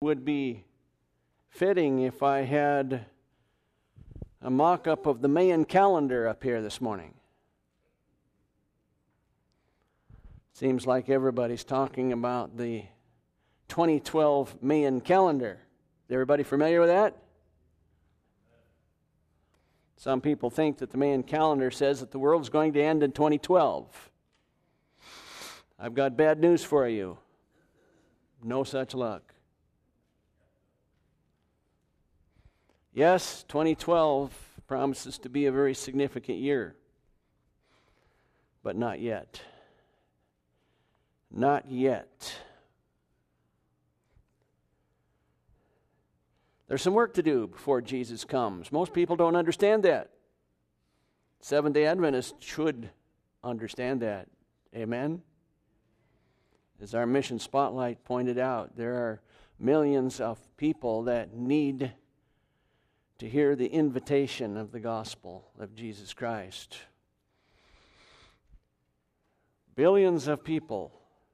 would be fitting if I had a mock-up of the Mayan calendar up here this morning. Seems like everybody's talking about the 2012 Mayan calendar. Is everybody familiar with that? Some people think that the Mayan calendar says that the world's going to end in 2012. I've got bad news for you. No such luck. Yes, 2012 promises to be a very significant year, but not yet. Not yet. There's some work to do before Jesus comes. Most people don't understand that. Seventh-day Adventists should understand that. Amen? As our mission spotlight pointed out, there are millions of people that need to hear the invitation of the gospel of Jesus Christ. Billions of people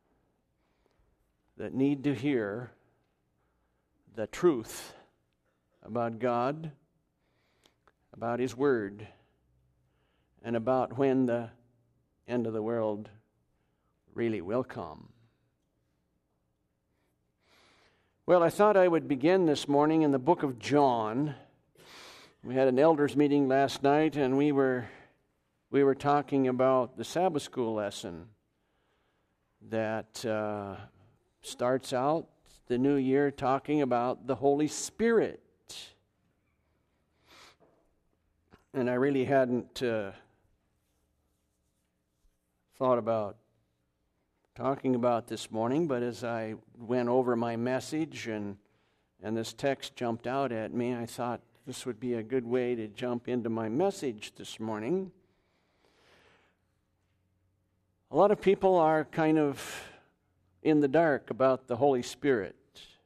that need to hear the truth about God, about His Word, and about when the end of the world really will come. Well, I thought I would begin this morning in the book of John. We had an elders meeting last night, and we were talking about the Sabbath school lesson that starts out the new year talking about the Holy Spirit. And I really hadn't thought about talking about this morning, but as I went over my message and this text jumped out at me, I thought this would be a good way to jump into my message this morning. A lot of people are kind of in the dark about the Holy Spirit.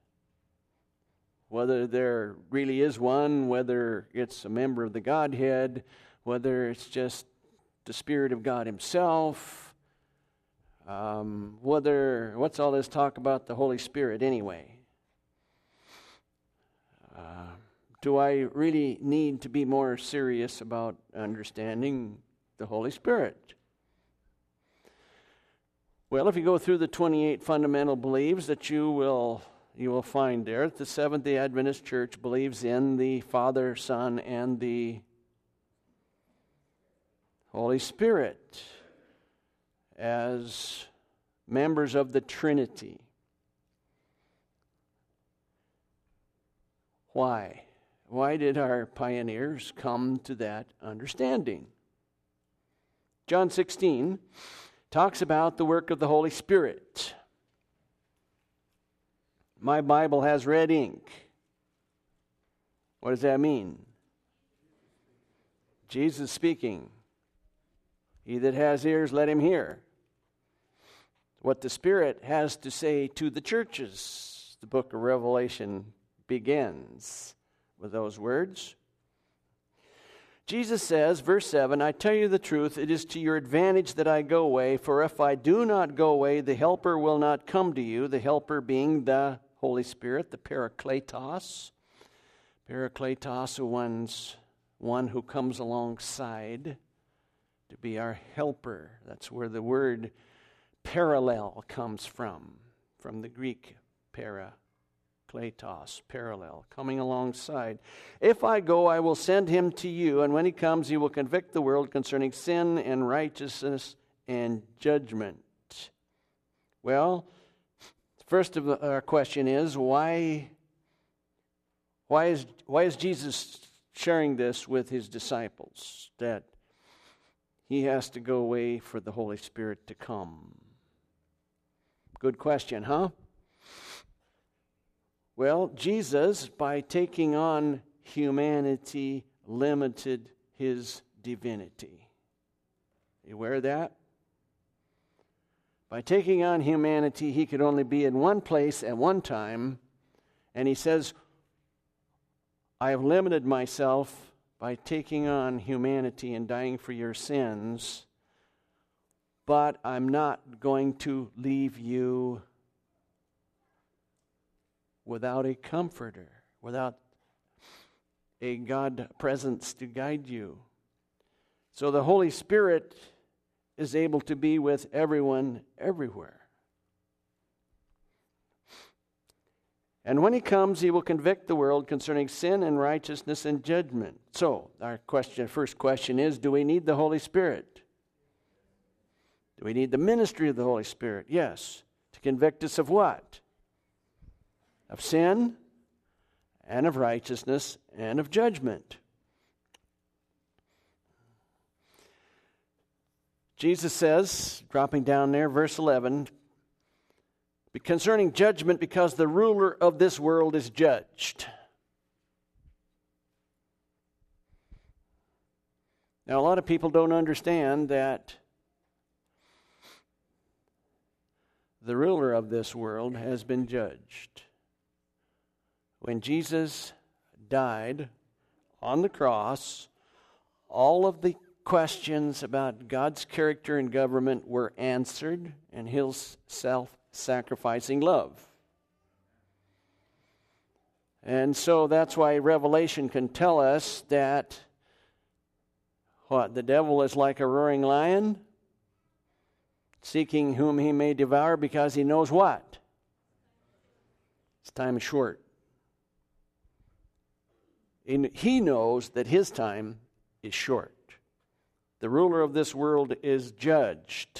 Whether there really is one, whether it's a member of the Godhead, whether it's just the Spirit of God Himself, what's all this talk about the Holy Spirit anyway? Do I really need to be more serious about understanding the Holy Spirit? Well, if you go through the 28 fundamental beliefs that you will find there, the Seventh-day Adventist Church believes in the Father, Son, and the Holy Spirit as members of the Trinity. Why? Why did our pioneers come to that understanding? John 16 talks about the work of the Holy Spirit. My Bible has red ink. What does that mean? Jesus speaking. He that has ears, let him hear what the Spirit has to say to the churches. The book of Revelation begins with those words. Jesus says, verse 7, I tell you the truth, it is to your advantage that I go away, for if I do not go away, the Helper will not come to you, the Helper being the Holy Spirit, the Parakletos. Parakletos, one who comes alongside to be our helper. That's where the word parallel comes from the Greek Parakletos, parallel, coming alongside. If I go, I will send him to you, and when he comes, he will convict the world concerning sin and righteousness and judgment. Well, first of our question is, why is Jesus sharing this with his disciples, that he has to go away for the Holy Spirit to come? Good question, huh? Well, Jesus, by taking on humanity, limited his divinity. You aware of that? By taking on humanity, he could only be in one place at one time, and he says, I have limited myself by taking on humanity and dying for your sins, but I'm not going to leave you without a comforter, without a God presence to guide you. So the Holy Spirit is able to be with everyone, everywhere. And when he comes, he will convict the world concerning sin and righteousness and judgment. So, our first question is, do we need the Holy Spirit? Do we need the ministry of the Holy Spirit? Yes. To convict us of what? Of sin, and of righteousness, and of judgment. Jesus says, dropping down there, verse 11, concerning judgment, because the ruler of this world is judged. Now, a lot of people don't understand that the ruler of this world has been judged. When Jesus died on the cross, all of the questions about God's character and government were answered, and his self-sacrificing love. And so that's why Revelation can tell us that the devil is like a roaring lion, seeking whom he may devour, because he knows what? His time is short. And he knows that his time is short. The ruler of this world is judged.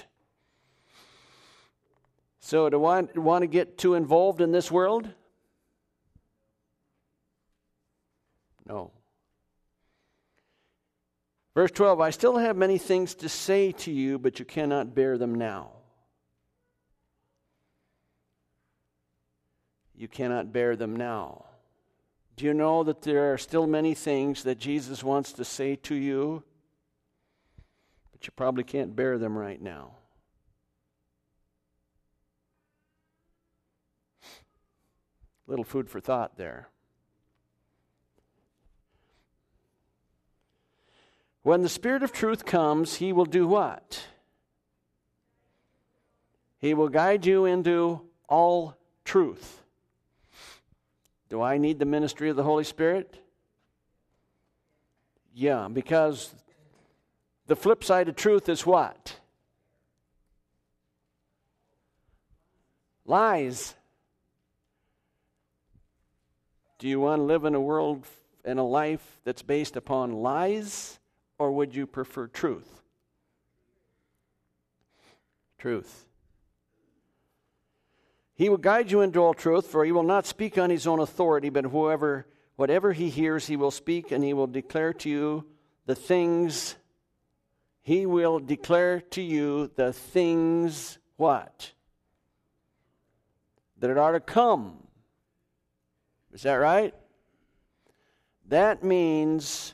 So do I want to get too involved in this world? No. Verse 12, I still have many things to say to you, but you cannot bear them now. You cannot bear them now. Do you know that there are still many things that Jesus wants to say to you, but you probably can't bear them right now? Little food for thought there. When the Spirit of truth comes, he will do what? He will guide you into all truth. Do I need the ministry of the Holy Spirit? Yeah, because the flip side of truth is what? Lies. Do you want to live in a world and a life that's based upon lies, or would you prefer truth? Truth. He will guide you into all truth, for he will not speak on his own authority, but whatever he hears, he will speak, and he will declare to you the things. He will declare to you the things, what? That are to come. Is that right? That means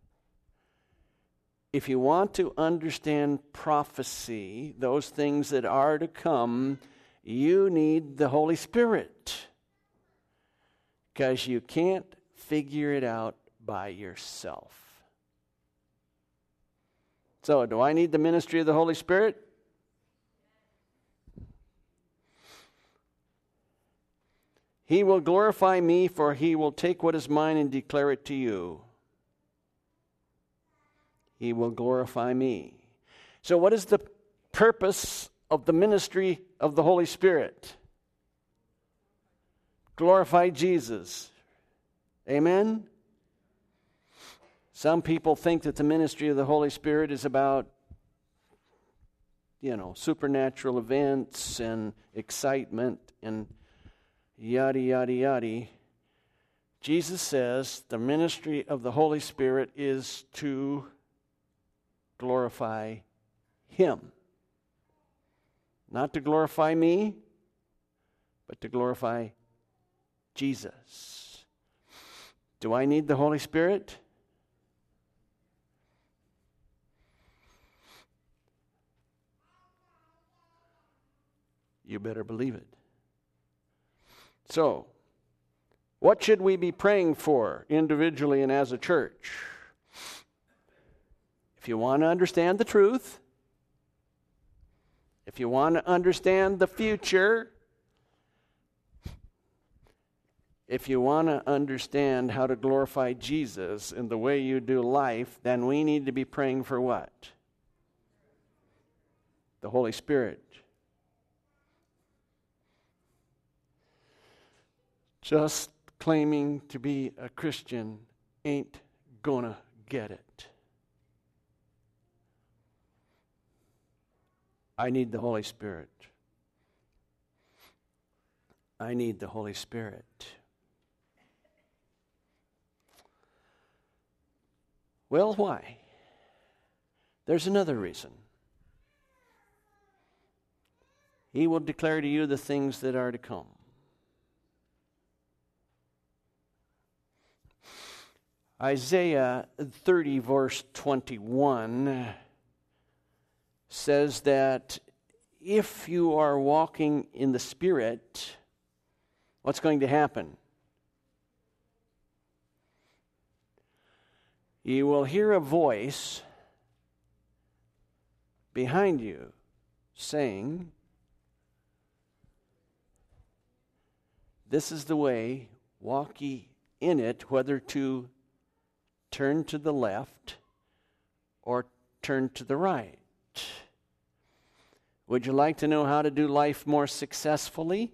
if you want to understand prophecy, those things that are to come, you need the Holy Spirit, because you can't figure it out by yourself. So, do I need the ministry of the Holy Spirit? He will glorify me, for he will take what is mine and declare it to you. He will glorify me. So what is the purpose of the ministry of the Holy Spirit? Glorify Jesus. Amen? Some people think that the ministry of the Holy Spirit is about, supernatural events and excitement and yada, yada, yada. Jesus says the ministry of the Holy Spirit is to glorify him. Not to glorify me, but to glorify Jesus. Do I need the Holy Spirit? You better believe it. So, what should we be praying for individually and as a church? If you want to understand the truth, if you want to understand the future, if you want to understand how to glorify Jesus in the way you do life, then we need to be praying for what? The Holy Spirit. Just claiming to be a Christian ain't gonna get it. I need the Holy Spirit. I need the Holy Spirit. Well, why? There's another reason. He will declare to you the things that are to come. Isaiah 30, verse 21 says that if you are walking in the Spirit, what's going to happen? You will hear a voice behind you saying, "This is the way, walk ye in it, whether to turn to the left or turn to the right." Would you like to know how to do life more successfully?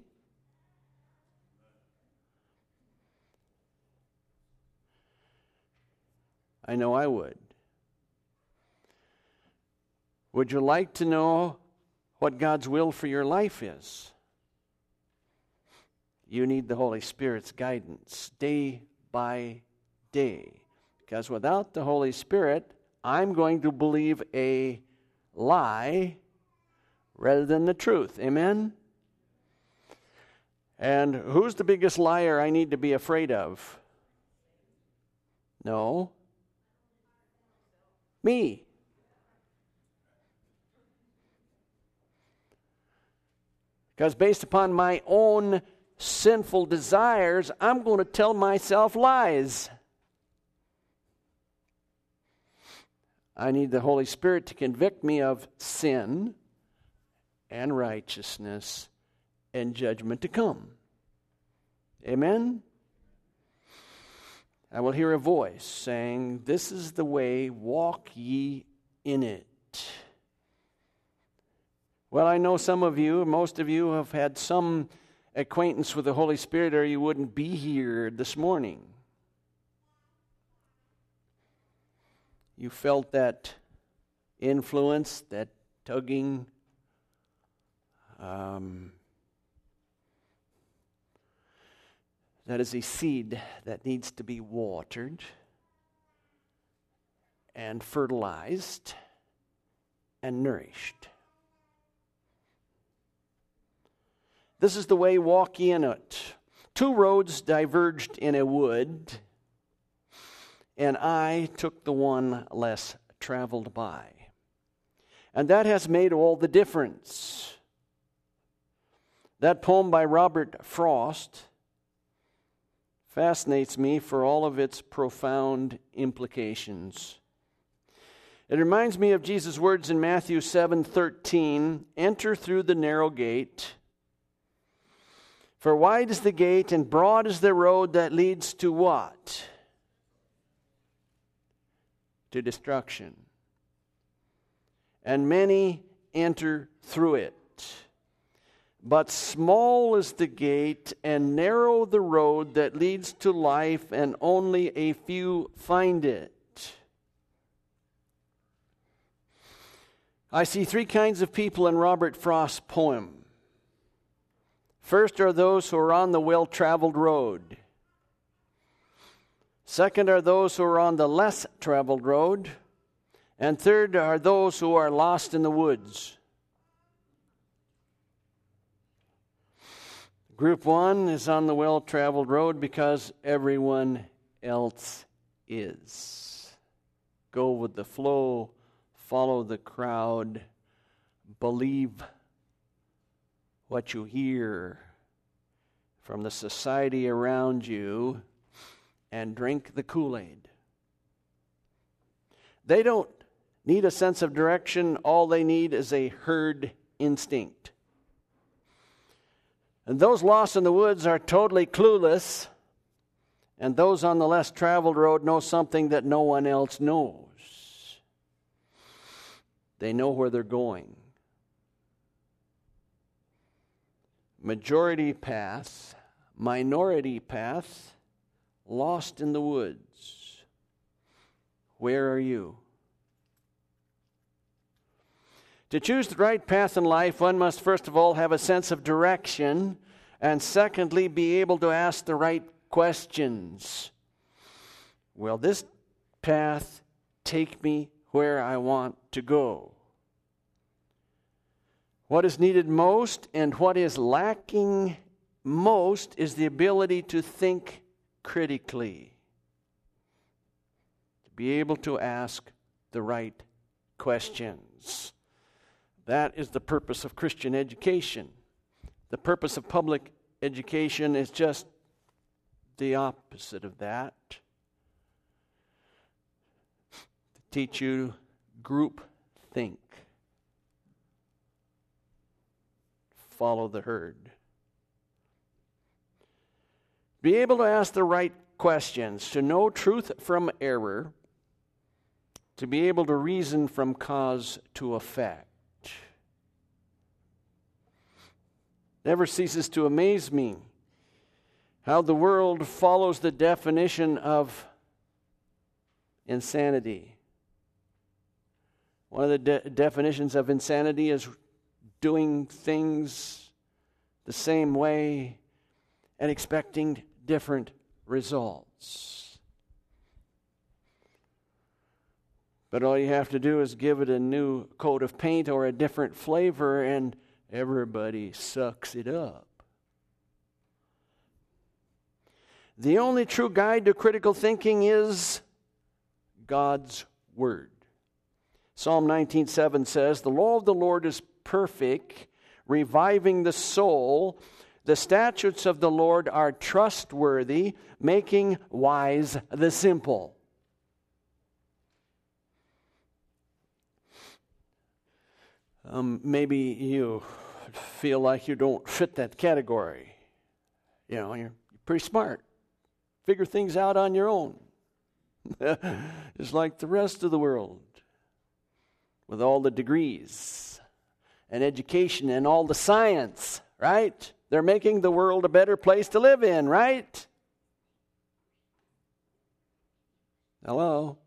I know I would. Would you like to know what God's will for your life is? You need the Holy Spirit's guidance day by day. Because without the Holy Spirit, I'm going to believe a lie rather than the truth. Amen? And who's the biggest liar I need to be afraid of? No. Me. Because based upon my own sinful desires, I'm going to tell myself lies. I need the Holy Spirit to convict me of sin and righteousness and judgment to come. Amen? I will hear a voice saying, "This is the way, walk ye in it." Well, I know some of you, most of you have had some acquaintance with the Holy Spirit, or you wouldn't be here this morning. You felt that influence, that tugging. That is a seed that needs to be watered and fertilized and nourished. This is the way, walk ye in it. 2 roads diverged in a wood, and I took the one less traveled by. And that has made all the difference. That poem by Robert Frost fascinates me for all of its profound implications. It reminds me of Jesus' words in Matthew 7:13, "Enter through the narrow gate, for wide is the gate and broad is the road that leads to" what? To destruction. "And many enter through it. But small is the gate and narrow the road that leads to life, and only a few find it." I see 3 kinds of people in Robert Frost's poem. First are those who are on the well-traveled road. Second are those who are on the less traveled road. And third are those who are lost in the woods. Group 1 is on the well-traveled road because everyone else is. Go with the flow, follow the crowd, believe what you hear from the society around you, and drink the Kool-Aid. They don't need a sense of direction. All they need is a herd instinct. And those lost in the woods are totally clueless And those on the less traveled road know something that no one else knows. They know where they're going. Majority path, minority path, lost in the woods. Where are you? To choose the right path in life, one must first of all have a sense of direction, and secondly, be able to ask the right questions. Will this path take me where I want to go? What is needed most and what is lacking most is the ability to think critically, to be able to ask the right questions. That is the purpose of Christian education. The purpose of public education is just the opposite of that. To teach you group think. Follow the herd. Be able to ask the right questions, to know truth from error, to be able to reason from cause to effect. Never ceases to amaze me how the world follows the definition of insanity. One of the definitions of insanity is doing things the same way and expecting different results. But all you have to do is give it a new coat of paint or a different flavor and everybody sucks it up. The only true guide to critical thinking is God's Word. Psalm 19:7 says, "The law of the Lord is perfect, reviving the soul. The statutes of the Lord are trustworthy, making wise the simple." Maybe you feel like you don't fit that category. You know, you're pretty smart. Figure things out on your own. Just like the rest of the world. With all the degrees and education and all the science, right? They're making the world a better place to live in, right? Hello?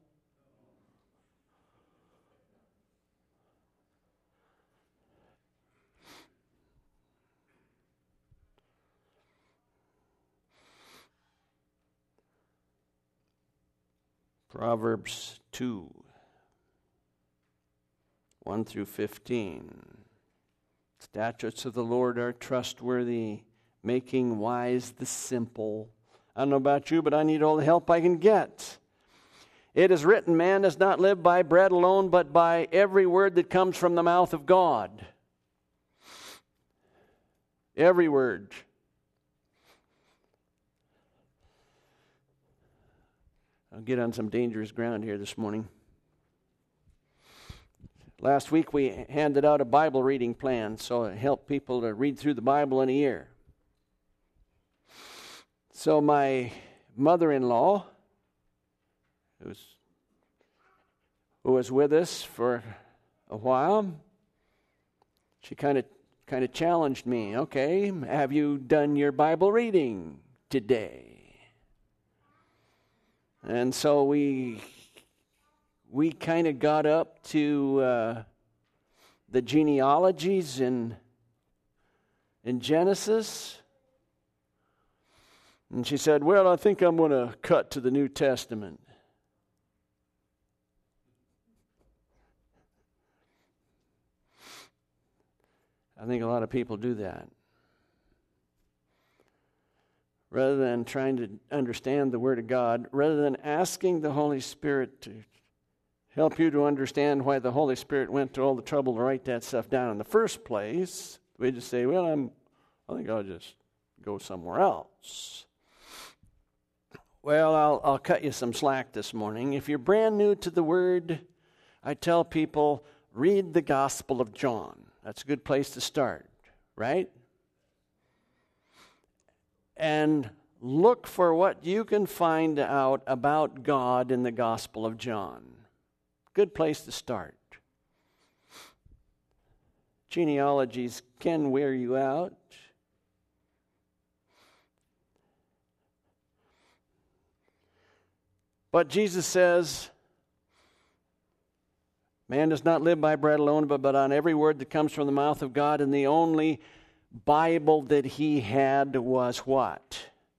Proverbs 2, 1 through 15. Statutes of the Lord are trustworthy, making wise the simple. I don't know about you, but I need all the help I can get. It is written, man does not live by bread alone, but by every word that comes from the mouth of God. Every word. I'll get on some dangerous ground here this morning. Last week we handed out a Bible reading plan, so it helped people to read through the Bible in a year. So my mother-in-law, who was with us for a while, she kind of challenged me. Okay, have you done your Bible reading today? And so we kind of got up to the genealogies in Genesis. And she said, well, I think I'm going to cut to the New Testament. I think a lot of people do that. Rather than trying to understand the Word of God, rather than asking the Holy Spirit to help you to understand why the Holy Spirit went to all the trouble to write that stuff down in the first place, we just say, well, I think I'll just go somewhere else. Well, I'll cut you some slack this morning. If you're brand new to the Word, I tell people, read the Gospel of John. That's a good place to start, right? And look for what you can find out about God in the Gospel of John. Good place to start. Genealogies can wear you out. But Jesus says, man does not live by bread alone, but on every word that comes from the mouth of God. And the only Bible that he had was what?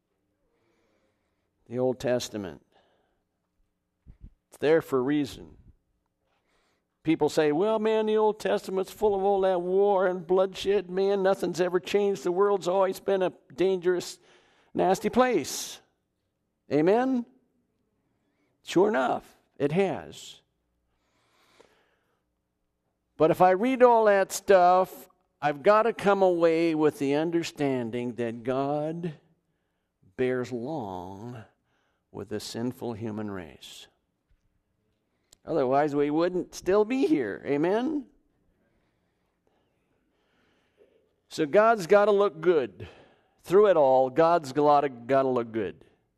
The Old Testament. It's there for a reason. People say, well, man, the Old Testament's full of all that war and bloodshed. Man, nothing's ever changed. The world's always been a dangerous, nasty place. Amen? Sure enough, it has. But if I read all that stuff, I've got to come away with the understanding that God bears long with the sinful human race. Otherwise, we wouldn't still be here. Amen? So God's got to look good. Through it all, God's got to look good.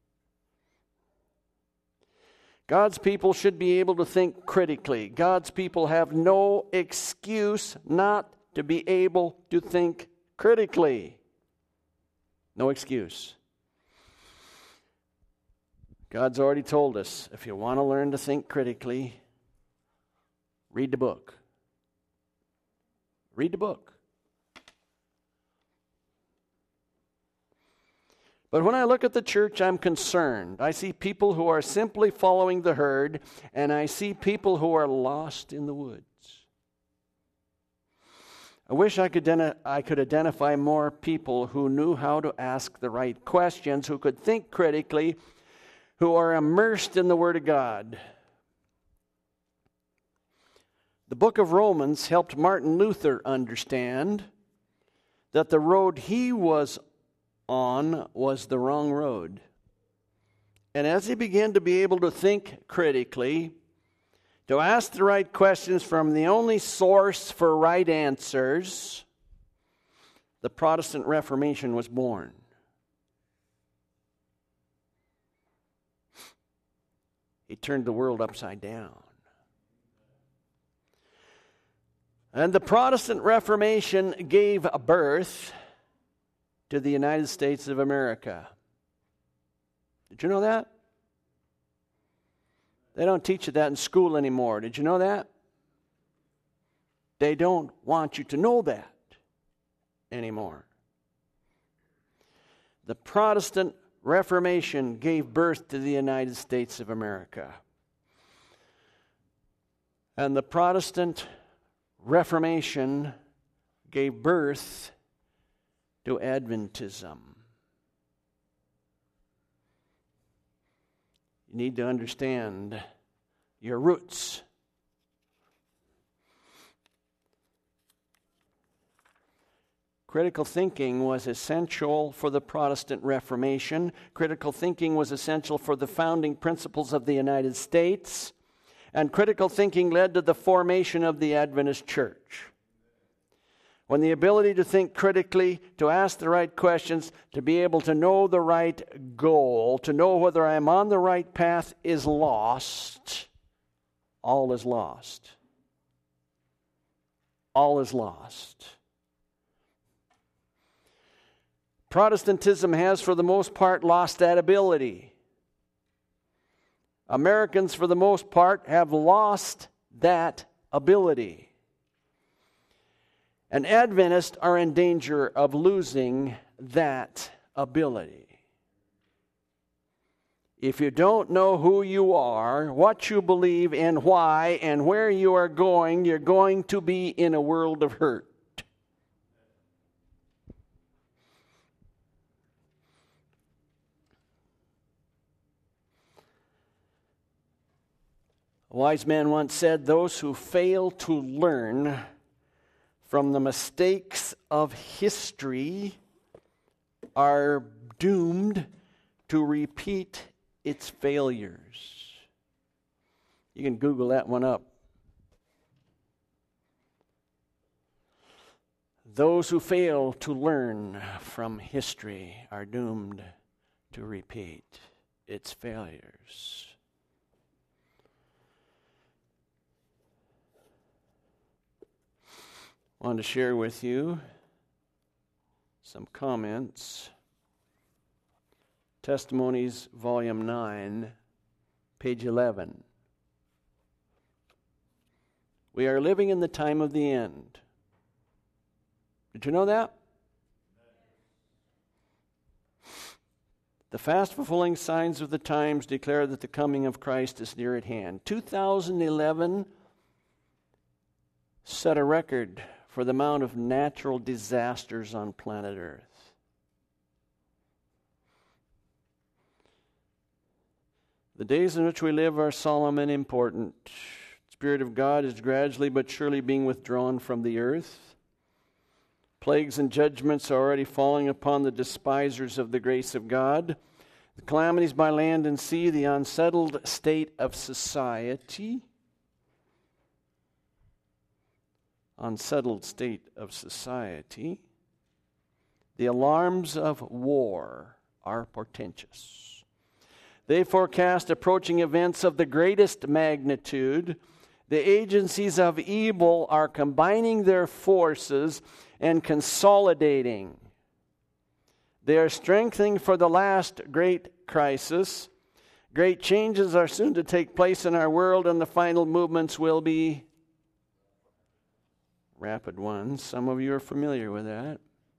God's people should be able to think critically. God's people have no excuse not to be able to think critically. No excuse. God's already told us, if you want to learn to think critically, read the book. Read the book. But when I look at the church, I'm concerned. I see people who are simply following the herd, and I see people who are lost in the woods. I wish I could identify more people who knew how to ask the right questions, who could think critically, who are immersed in the Word of God. The book of Romans helped Martin Luther understand that the road he was on was the wrong road. And as he began to be able to think critically, to ask the right questions from the only source for right answers, the Protestant Reformation was born. He turned the world upside down. And the Protestant Reformation gave birth to the United States of America. Did you know that? They don't teach you that in school anymore. Did you know that? They don't want you to know that anymore. The Protestant Reformation gave birth to the United States of America. And the Protestant Reformation gave birth to Adventism. You need to understand your roots. Critical thinking was essential for the Protestant Reformation. Critical thinking was essential for the founding principles of the United States. And critical thinking led to the formation of the Adventist Church. When the ability to think critically, to ask the right questions, to be able to know the right goal, to know whether I am on the right path is lost, all is lost. All is lost. Protestantism has, for the most part, lost that ability. Americans, for the most part, have lost that ability. And Adventists are in danger of losing that ability. If you don't know who you are, what you believe, and why, and where you are going, you're going to be in a world of hurt. A wise man once said, "Those who fail to learn from the mistakes of history are doomed to repeat its failures." You can Google that one up. Those who fail to learn from history are doomed to repeat its failures. I want to share with you some comments. Testimonies, Volume 9, page 11. We are living in the time of the end. Did you know that? The fast fulfilling signs of the times declare that the coming of Christ is near at hand. 2011 set a record for the amount of natural disasters on planet Earth. The days in which we live are solemn and important. The Spirit of God is gradually but surely being withdrawn from the earth. Plagues and judgments are already falling upon the despisers of the grace of God. The calamities by land and sea, the unsettled state of society. Unsettled state of society. The alarms of war are portentous. They forecast approaching events of the greatest magnitude. The agencies of evil are combining their forces and consolidating. They are strengthening for the last great crisis. Great changes are soon to take place in our world, and the final movements will be rapid ones. Some of you are familiar with that.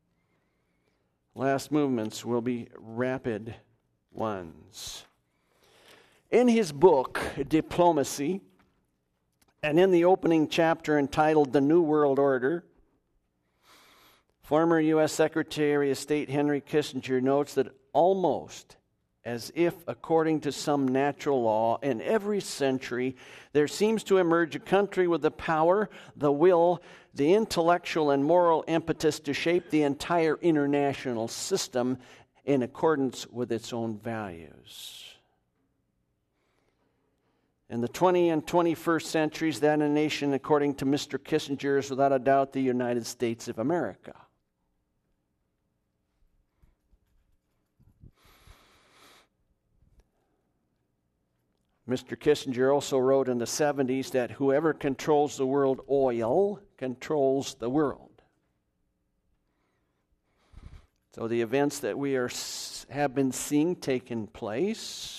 Last movements will be rapid ones. In his book, Diplomacy, and in the opening chapter entitled The New World Order, former U.S. Secretary of State Henry Kissinger notes that almost as if, according to some natural law, in every century there seems to emerge a country with the power, the will, the intellectual and moral impetus to shape the entire international system in accordance with its own values. In the 20th and 21st centuries, that a nation, according to Mr. Kissinger, is without a doubt the United States of America. Mr. Kissinger also wrote in the 70s that whoever controls the world oil controls the world. So the events that we have been seeing taking place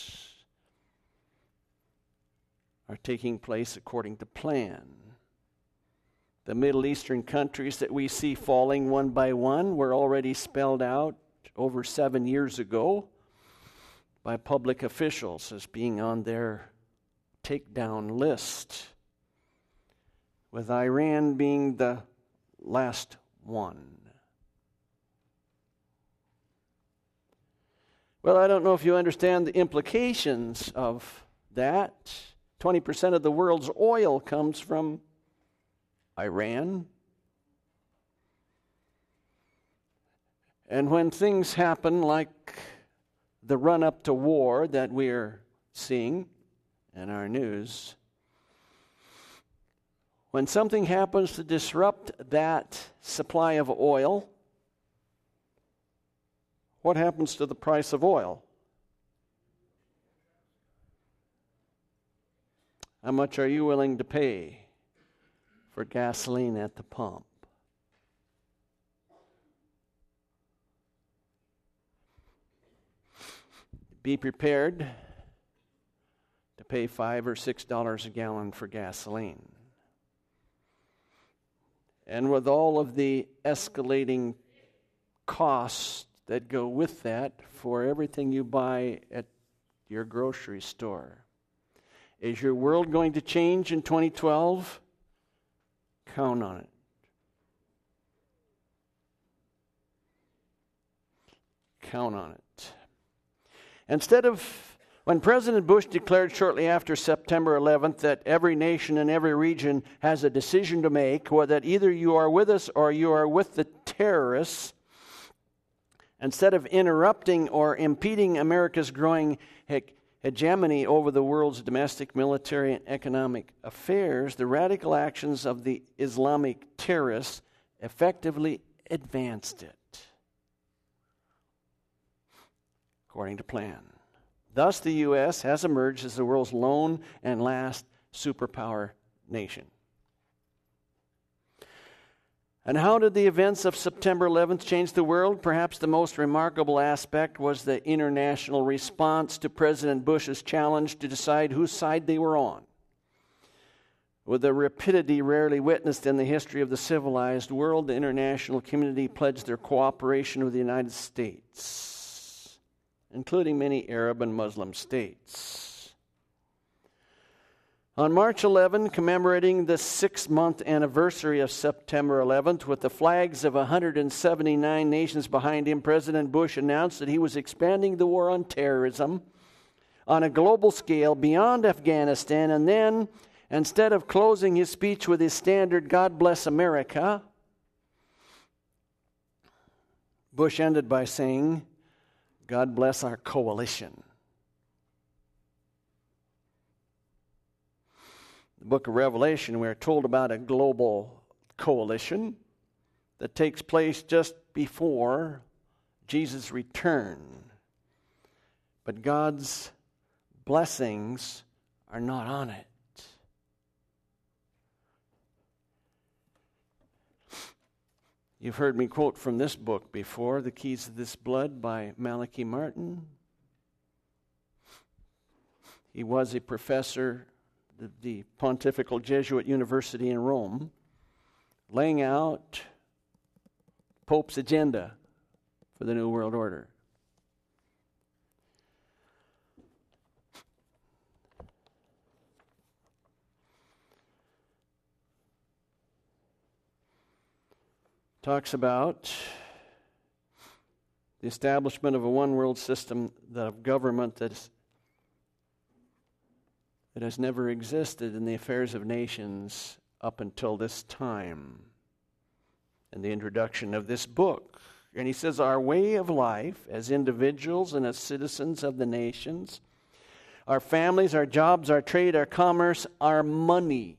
are taking place according to plan. The Middle Eastern countries that we see falling one by one were already spelled out over 7 years ago by public officials as being on their takedown list, with Iran being the last one. Well, I don't know if you understand the implications of that. 20% of the world's oil comes from Iran. And when things happen like the run-up to war that we're seeing in our news, when something happens to disrupt that supply of oil, what happens to the price of oil? How much are you willing to pay for gasoline at the pump? Be prepared to pay $5 or $6 a gallon for gasoline. And with all of the escalating costs that go with that for everything you buy at your grocery store. Is your world going to change in 2012? Count on it. Count on it. Instead of, when President Bush declared shortly after September 11th that every nation and every region has a decision to make, or that either you are with us or you are with the terrorists, instead of interrupting or impeding America's growing hegemony over the world's domestic, military, and economic affairs, the radical actions of the Islamic terrorists effectively advanced it. according to plan. Thus, the U.S. has emerged as the world's lone and last superpower nation. And how did the events of September 11th change the world? Perhaps the most remarkable aspect was the international response to President Bush's challenge to decide whose side they were on. With a rapidity rarely witnessed in the history of the civilized world, the international community pledged their cooperation with the United States, including many Arab and Muslim states. On March 11, commemorating the 6-month anniversary of September 11th, with the flags of 179 nations behind him, President Bush announced that he was expanding the war on terrorism on a global scale beyond Afghanistan. And then, instead of closing his speech with his standard, "God bless America," Bush ended by saying, "God bless our coalition." The book of Revelation, we are told about a global coalition that takes place just before Jesus' return. But God's blessings are not on it. You've heard me quote from this book before, The Keys of This Blood by Malachi Martin. He was a professor at the Pontifical Jesuit University in Rome, laying out Pope's agenda for the New World Order. Talks about the establishment of a one-world system of government that has never existed in the affairs of nations up until this time, and the introduction of this book. And he says, our way of life as individuals and as citizens of the nations, our families, our jobs, our trade, our commerce, our money,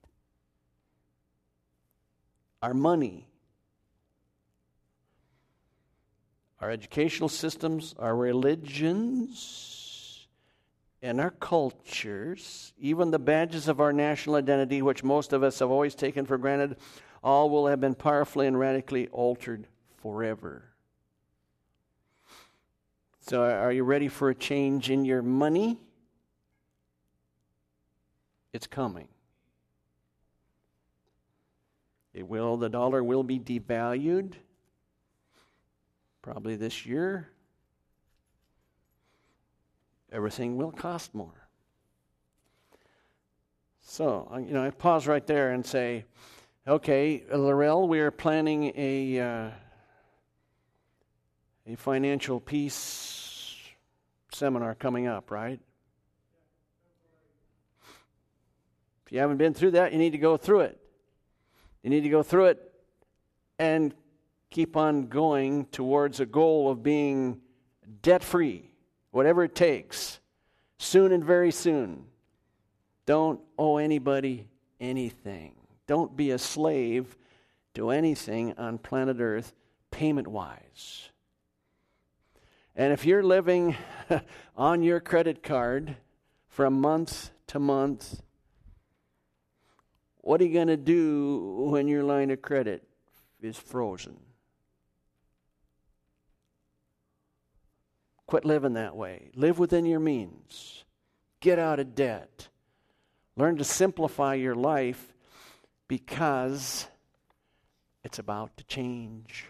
our educational systems, our religions, and our cultures, even the badges of our national identity, which most of us have always taken for granted, all will have been powerfully and radically altered forever. So are you ready for a change in your money? It's coming. The dollar will be devalued, probably this year. Everything will cost more. So, I pause right there and say, okay, Laurel, we are planning a financial peace seminar coming up, right? If you haven't been through that, you need to go through it. You need to go through it and keep on going towards a goal of being debt-free. Whatever it takes, soon and very soon. Don't owe anybody anything. Don't be a slave to anything on planet Earth, payment-wise. And if you're living on your credit card from month to month, what are you going to do when your line of credit is frozen? Quit living that way. Live within your means. Get out of debt. Learn to simplify your life because it's about to change.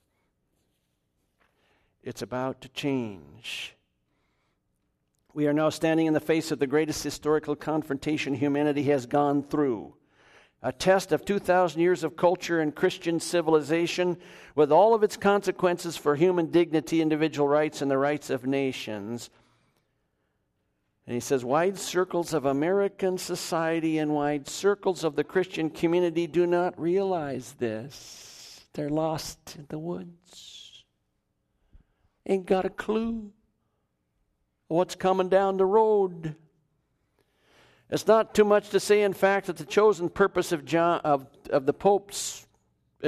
It's about to change. We are now standing in the face of the greatest historical confrontation humanity has gone through. A test of 2,000 years of culture and Christian civilization with all of its consequences for human dignity, individual rights, and the rights of nations. And he says, wide circles of American society and wide circles of the Christian community do not realize this. They're lost in the woods. Ain't got a clue what's coming down the road. It's not too much to say, in fact, that the chosen purpose of the Pope's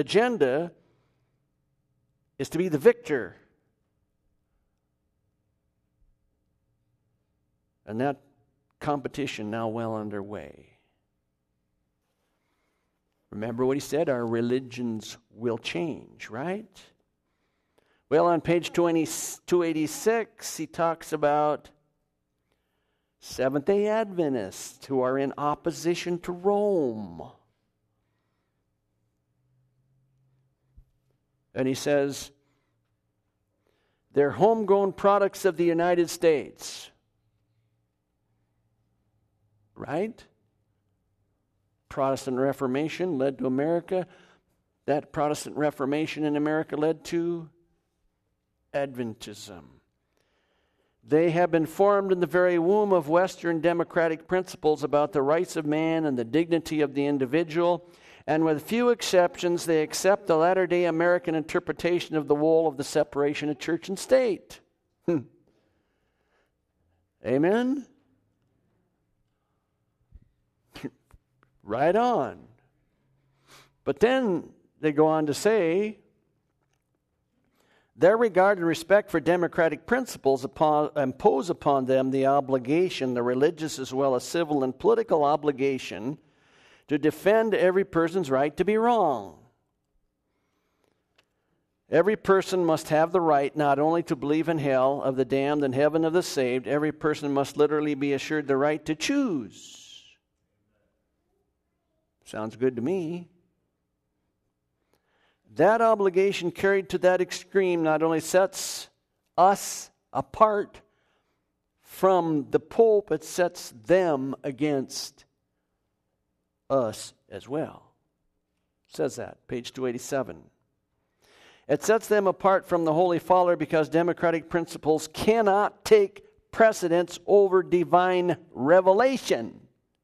agenda is to be the victor And that competition now well underway. Remember what he said, our religions will change, right? Well, on page 286, he talks about Seventh-day Adventists who are in opposition to Rome. And he says, they're homegrown products of the United States. Right? Protestant Reformation led to America. That Protestant Reformation in America led to Adventism. They have been formed in the very womb of Western democratic principles about the rights of man and the dignity of the individual, and with few exceptions, they accept the latter-day American interpretation of the wall of the separation of church and state. Amen? Right on. But then they go on to say, their regard and respect for democratic principles impose upon them the obligation, the religious as well as civil and political obligation, to defend every person's right to be wrong. Every person must have the right not only to believe in hell of the damned and heaven of the saved, every person must literally be assured the right to choose. Sounds good to me. That obligation carried to that extreme not only sets us apart from the Pope, it sets them against us as well. It says that, page 287. It sets them apart from the Holy Father because democratic principles cannot take precedence over divine revelation.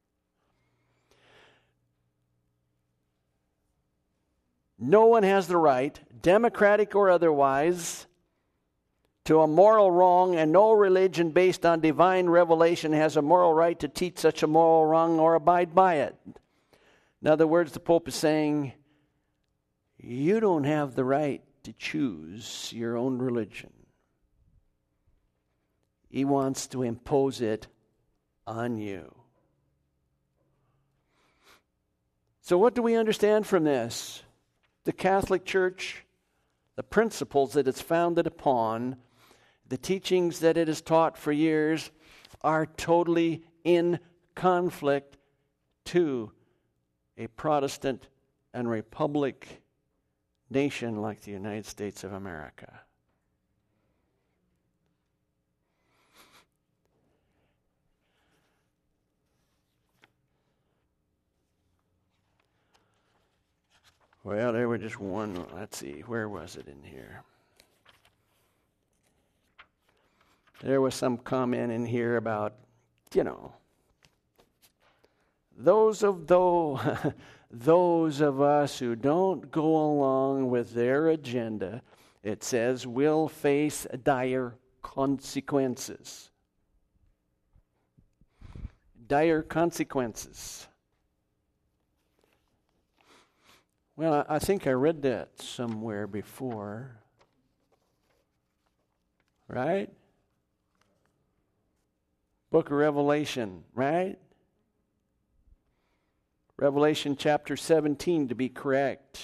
No one has the right, democratic or otherwise, to a moral wrong, and no religion based on divine revelation has a moral right to teach such a moral wrong or abide by it. In other words, the Pope is saying, you don't have the right to choose your own religion. He wants to impose it on you. So what do we understand from this? The Catholic Church, the principles that it's founded upon, the teachings that it has taught for years, are totally in conflict to a Protestant and Republic nation like the United States of America. Well, there were just one. Let's see, where was it in here? There was some comment in here about, those of us who don't go along with their agenda, it says, will face dire consequences. Dire consequences. Well, I think I read that somewhere before. Right? Book of Revelation, right? Revelation chapter 17, to be correct.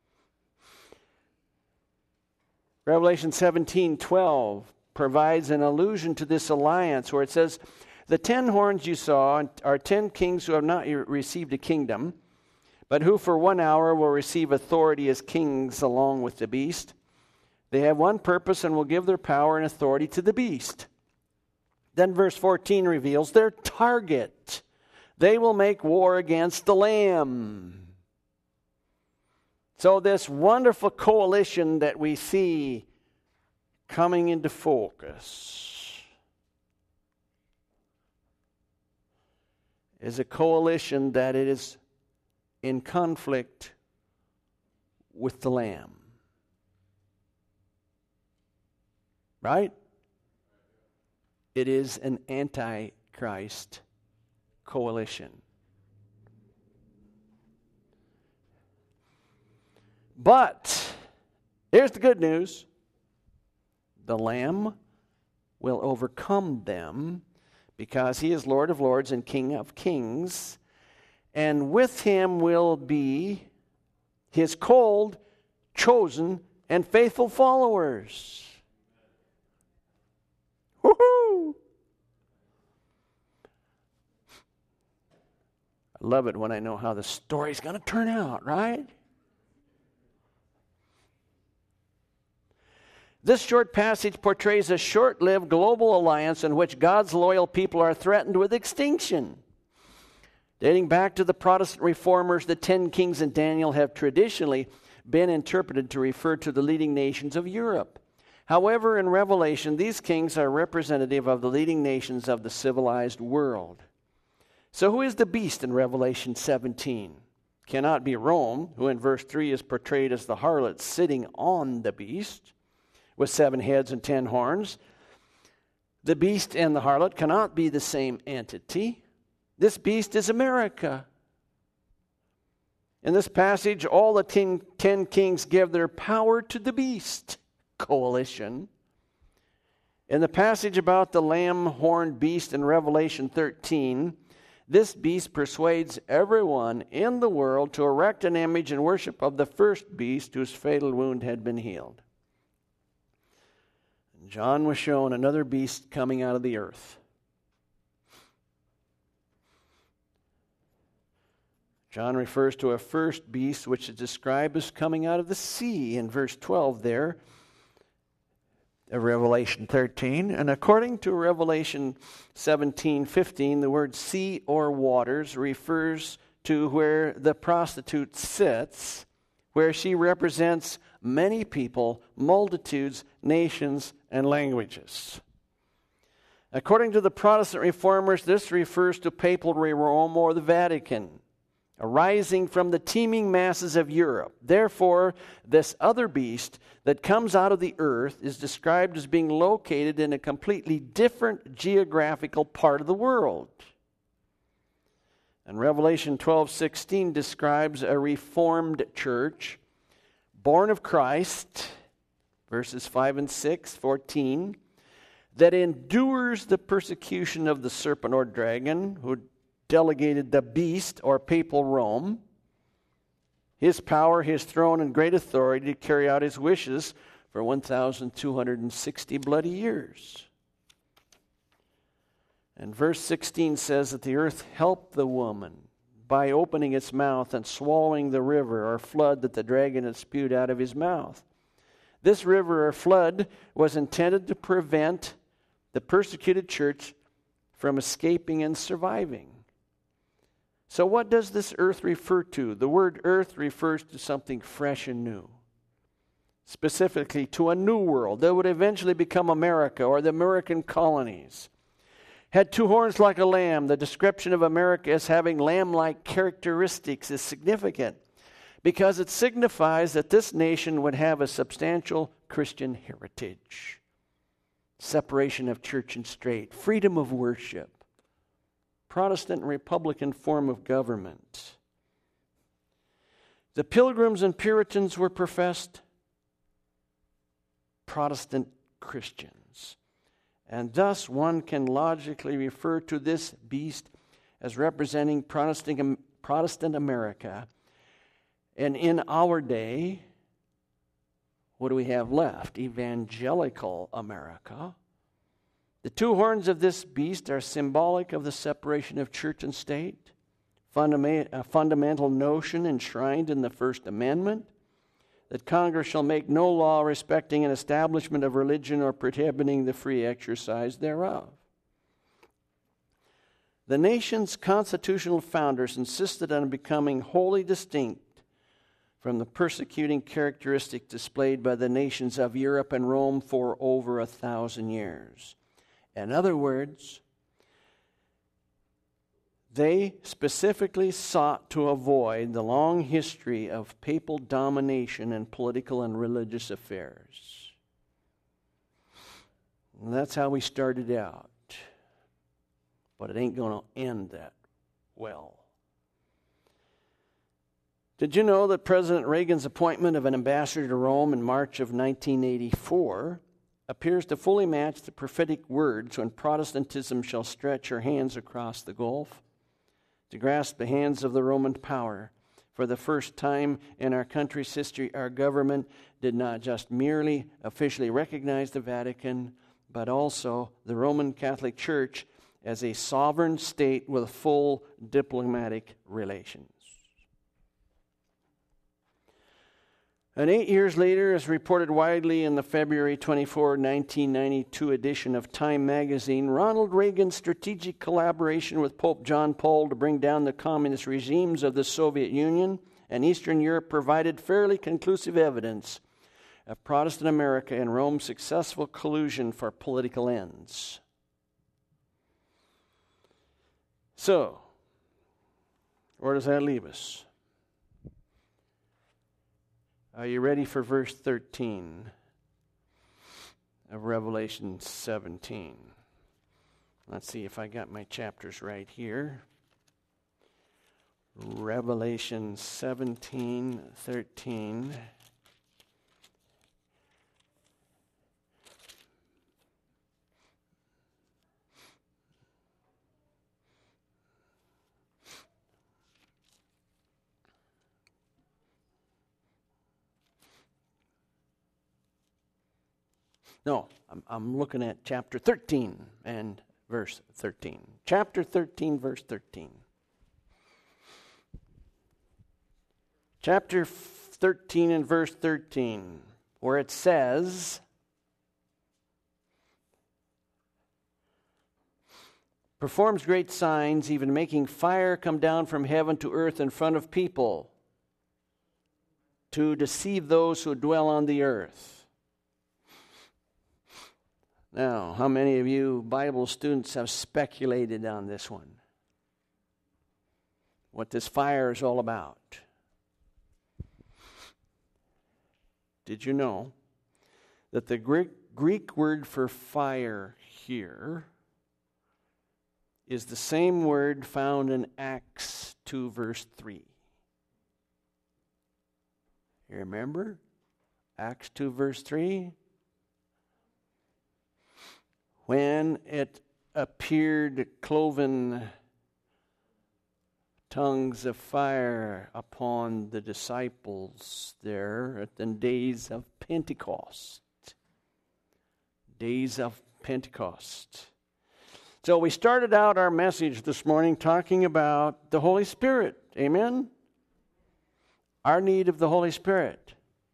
Revelation 17:12 provides an allusion to this alliance where it says, the 10 horns you saw are 10 kings who have not received a kingdom, but who for 1 hour will receive authority as kings along with the beast. They have one purpose and will give their power and authority to the beast. Then verse 14 reveals their target. They will make war against the Lamb. So this wonderful coalition that we see coming into focus is a coalition that it is in conflict with the Lamb. Right? It is an anti-Christ coalition. But here's the good news. The Lamb will overcome them because he is Lord of lords and King of kings. And with him will be his cold, chosen, and faithful followers. Woohoo! I love it when I know how the story's going to turn out, right? This short passage portrays a short-lived global alliance in which God's loyal people are threatened with extinction. Dating back to the Protestant reformers, the 10 kings in Daniel have traditionally been interpreted to refer to the leading nations of Europe. However, in Revelation, these kings are representative of the leading nations of the civilized world. So who is the beast in Revelation 17? Cannot be Rome, who in verse 3 is portrayed as the harlot sitting on the beast, with 7 heads and 10 horns. The beast and the harlot cannot be the same entity. This beast is America. In this passage, all the 10 kings give their power to the beast coalition. In the passage about the lamb-horned beast in Revelation 13, this beast persuades everyone in the world to erect an image in worship of the first beast whose fatal wound had been healed. John was shown another beast coming out of the earth. John refers to a first beast which is described as coming out of the sea in verse 12 there of Revelation 13. And according to Revelation 17:15, the word sea or waters refers to where the prostitute sits, where she represents many people, multitudes, nations, and languages. According to the Protestant reformers, this refers to papal Rome or the Vatican, arising from the teeming masses of Europe. Therefore, this other beast that comes out of the earth is described as being located in a completely different geographical part of the world. And Revelation 12:16 describes a reformed church, born of Christ, verses 5 and 6, 14, that endures the persecution of the serpent or dragon, who delegated the beast or papal Rome, his power, his throne, and great authority to carry out his wishes for 1,260 bloody years. And verse 16 says that the earth helped the woman by opening its mouth and swallowing the river or flood that the dragon had spewed out of his mouth. This river or flood was intended to prevent the persecuted church from escaping and surviving. So what does this earth refer to? The word earth refers to something fresh and new. Specifically to a new world that would eventually become America or the American colonies. Had 2 horns like a lamb. The description of America as having lamb-like characteristics is significant because it signifies that this nation would have a substantial Christian heritage. Separation of church and state, freedom of worship, Protestant and Republican form of government. The Pilgrims and Puritans were professed Protestant Christians. And thus one can logically refer to this beast as representing Protestant America. And in our day, what do we have left? Evangelical America. The 2 horns of this beast are symbolic of the separation of church and state, a fundamental notion enshrined in the First Amendment, that Congress shall make no law respecting an establishment of religion or prohibiting the free exercise thereof. The nation's constitutional founders insisted on becoming wholly distinct from the persecuting characteristic displayed by the nations of Europe and Rome for over 1,000 years. In other words, they specifically sought to avoid the long history of papal domination in political and religious affairs. And that's how we started out. But it ain't going to end that well. Did you know that President Reagan's appointment of an ambassador to Rome in March of 1984 appears to fully match the prophetic words when Protestantism shall stretch her hands across the gulf to grasp the hands of the Roman power. For the first time in our country's history, our government did not just merely officially recognize the Vatican, but also the Roman Catholic Church as a sovereign state with full diplomatic relations. And 8 years later, as reported widely in the February 24, 1992 edition of Time magazine, Ronald Reagan's strategic collaboration with Pope John Paul to bring down the communist regimes of the Soviet Union and Eastern Europe provided fairly conclusive evidence of Protestant America and Rome's successful collusion for political ends. So, where does that leave us? Are you ready for verse 13 of Revelation 17? Let's see if I got my chapters right here. Revelation 17:13. No, I'm looking at chapter 13 and verse 13. Chapter 13, verse 13. Chapter 13 and verse 13, where it says, performs great signs, even making fire come down from heaven to earth in front of people, to deceive those who dwell on the earth. Now, how many of you Bible students have speculated on this one? What this fire is all about? Did you know that the Greek word for fire here is the same word found in Acts 2, verse 3? You remember? Acts 2, verse 3? When it appeared cloven tongues of fire upon the disciples there at the days of Pentecost. Days of Pentecost. So we started out our message this morning talking about the Holy Spirit. Amen? Our need of the Holy Spirit.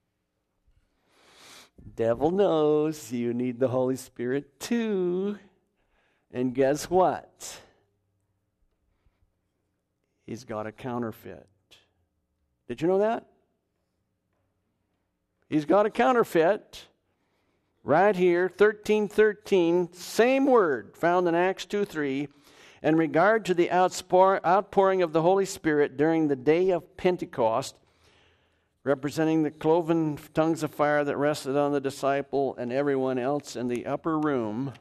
Devil knows you need the Holy Spirit too. And guess what? He's got a counterfeit. Did you know that? He's got a counterfeit. Right here, 13:13, same word found in Acts 2:3. In regard to the outpouring of the Holy Spirit during the day of Pentecost, representing the cloven tongues of fire that rested on the disciple and everyone else in the upper room,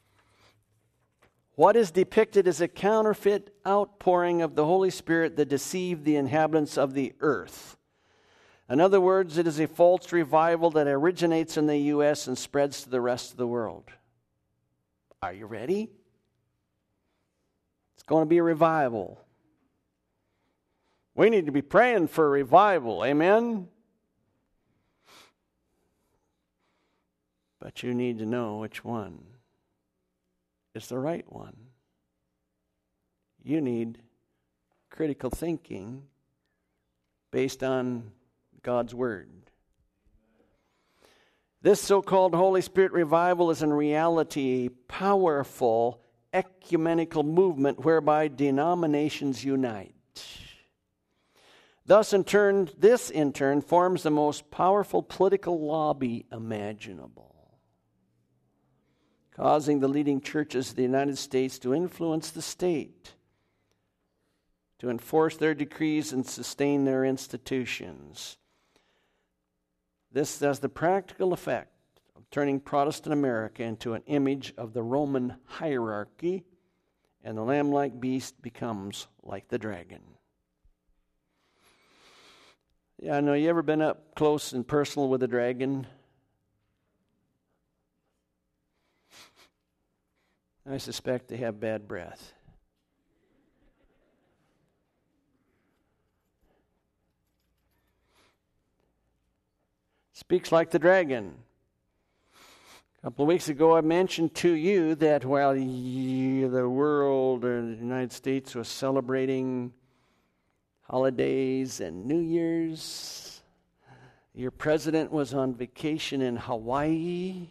what is depicted as a counterfeit outpouring of the Holy Spirit that deceived the inhabitants of the earth. In other words, it is a false revival that originates in the U.S. and spreads to the rest of the world. Are you ready? It's going to be a revival. We need to be praying for a revival. Amen? But you need to know which one is the right one. You need critical thinking based on God's Word. This so-called Holy Spirit revival is in reality a powerful ecumenical movement whereby denominations unite. Thus, this in turn forms the most powerful political lobby imaginable, causing the leading churches of the United States to influence the state, to enforce their decrees and sustain their institutions. This has the practical effect of turning Protestant America into an image of the Roman hierarchy, and the lamb-like beast becomes like the dragon. Yeah, I know. You ever been up close and personal with a dragon? I suspect they have bad breath. Speaks like the dragon. A couple of weeks ago, I mentioned to you that while the world and the United States was celebrating holidays and New Year's, your president was on vacation in Hawaii,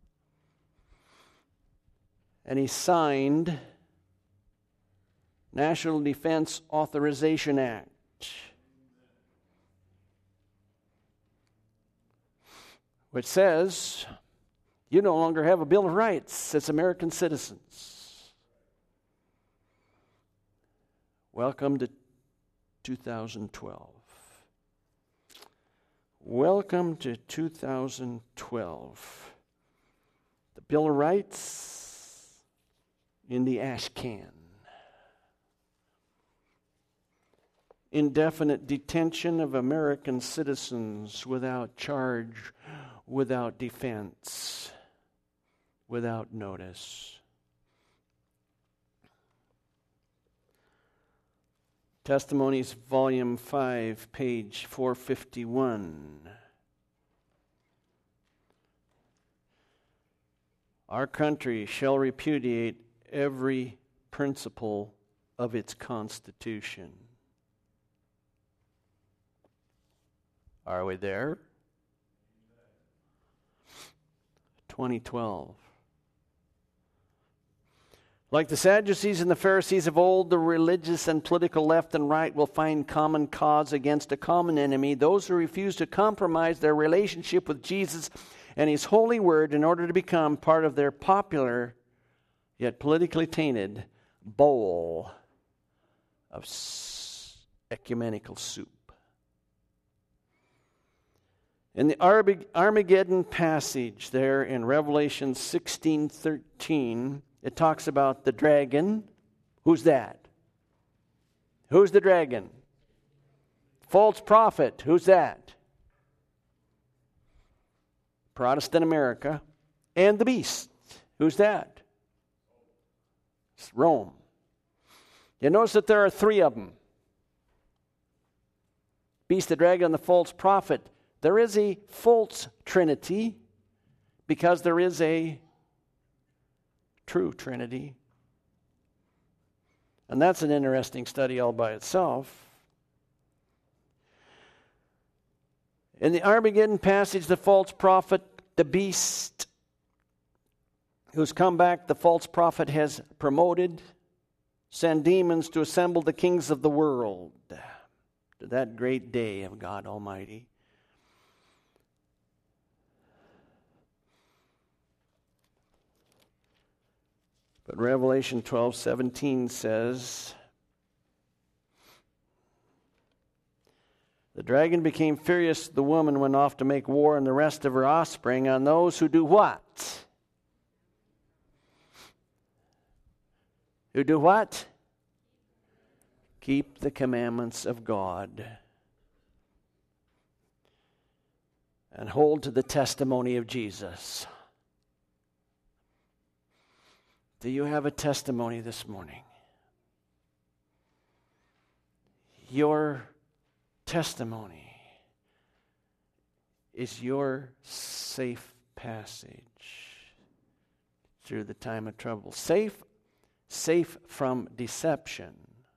and he signed National Defense Authorization Act. Which says you no longer have a Bill of Rights as American citizens. Welcome to 2012. Welcome to 2012. The Bill of Rights in the ash can. Indefinite detention of American citizens without charge, without defense, without notice. Testimonies, Volume 5, page 451. Our country shall repudiate every principle of its Constitution. Are we there? 2012. Like the Sadducees and the Pharisees of old, the religious and political left and right will find common cause against a common enemy, those who refuse to compromise their relationship with Jesus and His holy word in order to become part of their popular, yet politically tainted, bowl of ecumenical soup. In the Armageddon passage there in Revelation 16:13, it talks about the dragon. Who's that? Who's the dragon? False prophet. Who's that? Protestant America. And the beast. Who's that? It's Rome. You notice that there are three of them. Beast, the dragon, and the false prophet. There is a false trinity because there is a true trinity. And that's an interesting study all by itself. In the Armageddon passage, the false prophet, the beast, who's come back, the false prophet has promoted, send demons to assemble the kings of the world to that great day of God Almighty. But Revelation 12:17 says, the dragon became furious. The woman went off to make war and the rest of her offspring on those who do what? Who do what? Keep the commandments of God and hold to the testimony of Jesus. Do you have a testimony this morning? Your testimony is your safe passage through the time of trouble. Safe from deception.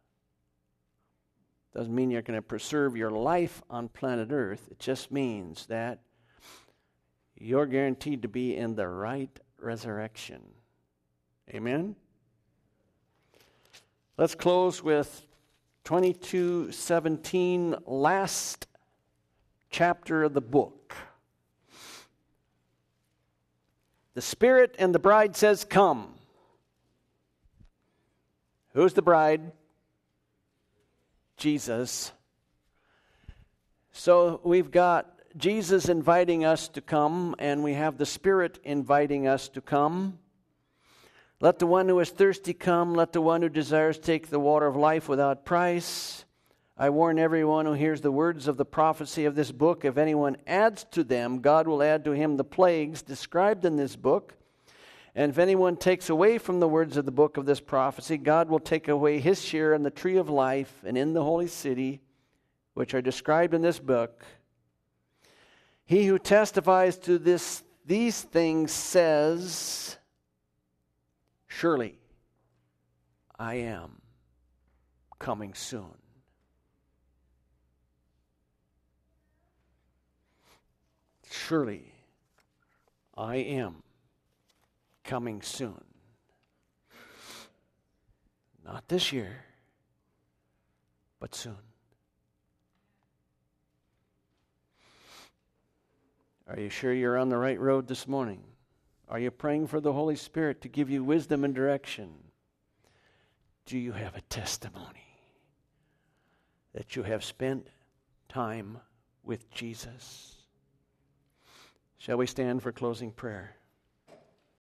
Doesn't mean you're going to preserve your life on planet Earth. It just means that you're guaranteed to be in the right resurrection. Amen? Let's close with 22:17, last chapter of the book. The Spirit and the bride says, come. Who's the bride? Jesus. So we've got Jesus inviting us to come, and we have the Spirit inviting us to come. Let the one who is thirsty come. Let the one who desires take the water of life without price. I warn everyone who hears the words of the prophecy of this book, if anyone adds to them, God will add to him the plagues described in this book. And if anyone takes away from the words of the book of this prophecy, God will take away his share in the tree of life and in the holy city, which are described in this book. He who testifies to these things says, surely I am coming soon. Surely I am coming soon. Not this year, but soon. Are you sure you're on the right road this morning? Are you praying for the Holy Spirit to give you wisdom and direction? Do you have a testimony that you have spent time with Jesus? Shall we stand for closing prayer?